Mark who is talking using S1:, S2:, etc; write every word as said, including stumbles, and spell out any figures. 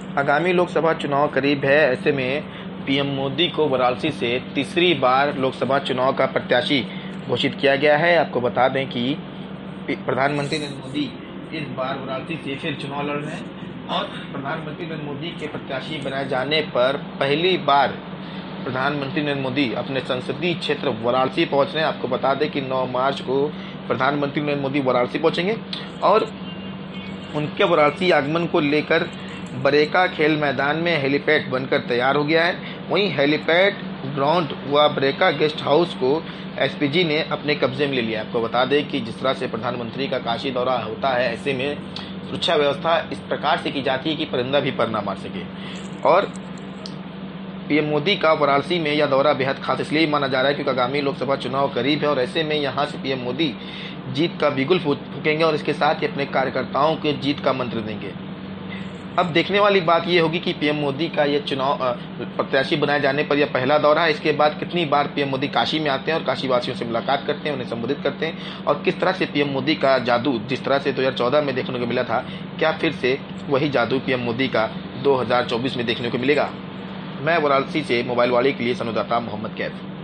S1: आगामी लोकसभा चुनाव करीब है। ऐसे में पीएम मोदी को वाराणसी से तीसरी बार लोकसभा चुनाव का प्रत्याशी घोषित किया गया है। आपको बता दें कि प्रधानमंत्री नरेंद्र मोदी इस बार वाराणसी से फिर चुनाव लड़ रहे हैं और प्रधानमंत्री नरेंद्र मोदी के प्रत्याशी बनाए जाने पर पहली बार प्रधानमंत्री नरेंद्र मोदी अपने संसदीय क्षेत्र वाराणसी पहुंच रहे हैं। आपको बता दें कि नौ मार्च को प्रधानमंत्री नरेंद्र मोदी वाराणसी पहुंचेंगे और उनके वाराणसी आगमन को लेकर बरेका खेल मैदान में हेलीपैड बनकर तैयार हो गया है। वहीं हेलीपैड ग्राउंड व बरेका गेस्ट हाउस को एसपीजी ने अपने कब्जे में ले लिया। आपको बता दें कि जिस तरह से प्रधानमंत्री का काशी दौरा होता है, ऐसे में सुरक्षा व्यवस्था इस प्रकार से की जाती है कि परिंदा भी पर ना मार सके। और पीएम मोदी का वाराणसी में यह दौरा बेहद खास इसलिए माना जा रहा है क्योंकि आगामी लोकसभा चुनाव करीब है और ऐसे में यहाँ से पीएम मोदी जीत का बिगुल फूकेंगे और इसके साथ ही अपने कार्यकर्ताओं के जीत का मंत्र देंगे। अब देखने वाली बात यह होगी कि पीएम मोदी का यह चुनाव प्रत्याशी बनाए जाने पर यह पहला दौरा है। इसके बाद कितनी बार पीएम मोदी काशी में आते हैं और काशी वासियों से मुलाकात करते हैं, उन्हें संबोधित करते हैं और किस तरह से पीएम मोदी का जादू जिस तरह से दो हज़ार चौदह में देखने को मिला था, क्या फिर से वही जादू पीएम मोदी का दो हज़ार चौबीस में देखने को मिलेगा। मैं वाराणसी से मोबाइल वाले के लिए संवाददाता मोहम्मद कैफ।